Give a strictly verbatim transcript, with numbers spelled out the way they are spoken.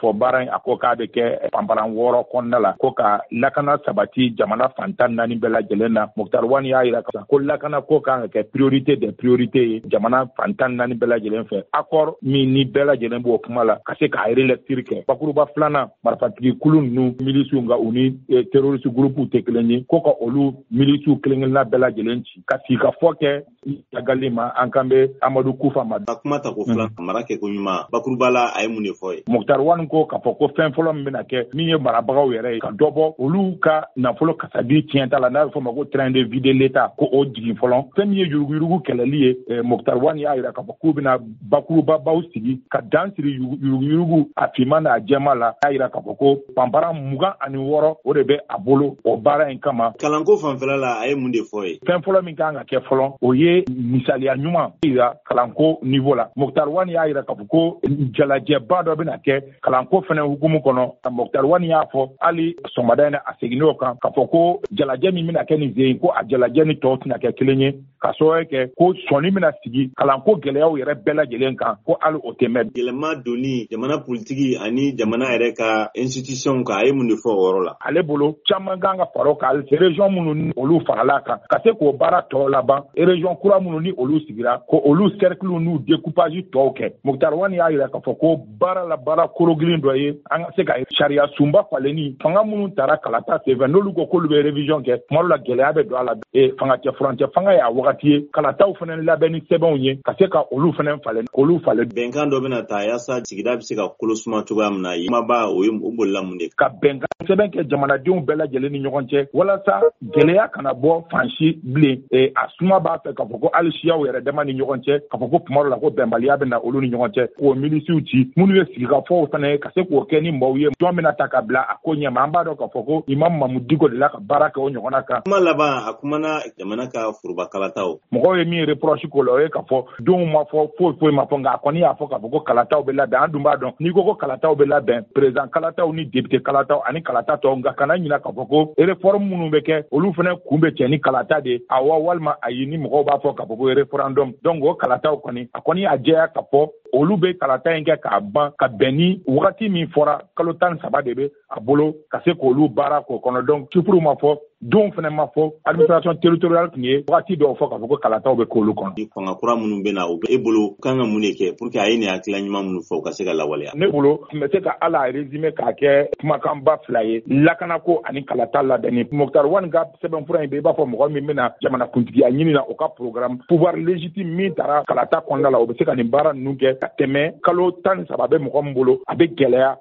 fɔ baara in a ko k'a bɛ kɛ panparan wɔɔrɔ kɔnɔna la ko ka lakana sabati jamana fantan naani bɛɛ lajɛlen na Mukutari Wani y'a yira ko lakana ko kan ka kɛ priorité des priorités ye jamana fantan naani bɛɛ lajɛlen fɛ accord min ni bɛɛ lajɛlen b'o kuma la ka se k'a relecture kɛ bakuruba filanan marifatigi kulu ninnu milisiw nka u ni terroriste groupe tɛ kelen ye ko ka olu milisiw kelen-kelenna bɛɛ lajɛlen ci ka sigi ka fɔ kɛ tagali ma an kan bɛ Amadu Kufa ma a kuma ta ko filan mara kɛ ko ɲuman bakuruba la a ye mun de fɔ ye Mukutari Wani ko k'a fɔ ko fɛn fɔlɔ min bɛna kɛ min ye marabagaw yɛrɛ ye ka dɔ bɔ olu ka nafolo kasadi tiɲɛta la n'a bɛ fɔ ma ko train de vider l'État ko o jigin fɔlɔ fɛn min ye yuruguyurugu kɛlɛli ye Mukutari Wani y'a yira k'a fɔ k'u bɛna bakurubabaw sigi ka dan siri yuruguyurugu a finman n'a jɛma la y'a yira k'a fɔ ko panparan mugan ani wɔɔrɔ o de bɛ a bolo o baara in kama kalanko fanfɛla la a ye mun de fɔ ye fɛn fɔlɔ min kan ka kɛ fɔlɔ o ye misaliya ɲuman yira kalanko niveau la Mukutari Wani y'a yira k'a fɔ ko jalajɛba dɔ bɛna kɛ kalanko fana hukumu kɔnɔ Mukutari Wani y'a fɔ hali sɔgɔmada in na a seginn'o kan k'a fɔ ko jalajɛ min bɛna kɛ nin sen ko a jalajɛ ni tɔw tɛna kɛ kelen ye ka sababu kɛ ko sɔnni bɛna sigi kalanko gɛlɛyaw yɛrɛ bɛɛ lajɛlen kan ko hali o tɛ mɛn yɛlɛma donni jamana politiki ani jamana yɛrɛ ka institution kan a ye mun de fɔ o yɔrɔ la ale bolo caman kan ka fara o kan hali région minnu ni olu farala kan ka se k'o baara tɔ laban région kura minnu ni olu sigira ko olu cercle n'u découpage tɔw kɛ Mukutari Wani y'a yira k'a fɔ ko baara la baara korogilin dɔ ye an ka se ka sariya sunba falenni fanga minnu taara kalata senfɛ n'olu ko k'olu bɛ révision kɛ tuma dɔ la gɛlɛya bɛ don a la fanga cɛ furancɛ fanga y'a wagati ye kalataw fana labɛn ni sɛbɛnw ye ka se ka olu fana falen k'olu falen bɛnkan dɔ bɛna ta yaasa sigida bɛ se ka kolo suma cogoya min na yemaba o ye o bolila mun de ka bɛnkan sɛbɛn kɛ jamanadenw bɛɛ lajɛlen ni ɲɔgɔn cɛ walasa gɛlɛya kana bɔ fan si bilen a suma b'a fɛ k'a fɔ ko hali siyaw yɛrɛ dama ni ɲɔgɔn cɛ k'a fɔ ko tuma dɔ la ko bɛnbaliya bɛ na olu ni ɲɔgɔn cɛ k'o milisiw ci minnu ye sigikafɔw fana ye ka se k'o kɛ ni maaw ye jɔn bɛna ta ka bila a ko ɲɛma an b'a dɔn k'a fɔ ko Imam Mamudu Diko de la ka baara kɛ o ɲɔgɔnna kan kuma laban a kumana jamana ka foroba kalataw mɔgɔw ye min reproche k'o la o ye k'a fɔ denw ma fɔ foyi foyi ma fɔ nka a kɔni y'a fɔ k'a fɔ ko kalataw bɛ labɛn an dun b'a dɔn n'i ko ko kalataw bɛ labɛn président kalataw ni député kalataw ani kalata tɔw nka kana ɲina k'a fɔ ko réforme minnu bɛ kɛ olu fana kun bɛ cɛ ni kalata de awɔ walima ayi ni mɔgɔw b'a fɔ k'a fɔ ko référendum donc o kalataw kɔni a kɔni y'a jɛya k'a fɔ olu bɛ kalata in kɛ k'a ban ka bɛn ni wagati min fɔra kalo tan saba de bɛ a bolo ka se k'olu baara k'o kɔnɔ donc chiffres ma fɔ don fana ma fɔ administration territoriale tun ye wagati dɔw fɔ k'a fɔ ko kalataw bɛ k'olu kɔnɔ. Ni fanga kura minnu bɛ na u bɛ e bolo kan ka mun de kɛ pour que a ye nin hakilila ɲuman minnu fɔ u ka se ka lawaleya. Ne bolo tun bɛ se ka ala résumé k'a kɛ kumakanba fila ye lakanako ani kalata labɛnni Mukutari Wani ka sɛbɛnfura in bɛ i b'a fɔ mɔgɔ min bɛna jamanakuntigiya ɲini na o ka programme pouvoir légitime min taara kalata kɔnɔna la o bɛ se ka nin baara ninnu kɛ ka tɛmɛ kalo tan ni saba bɛ mɔgɔ min bolo a bɛ gɛlɛya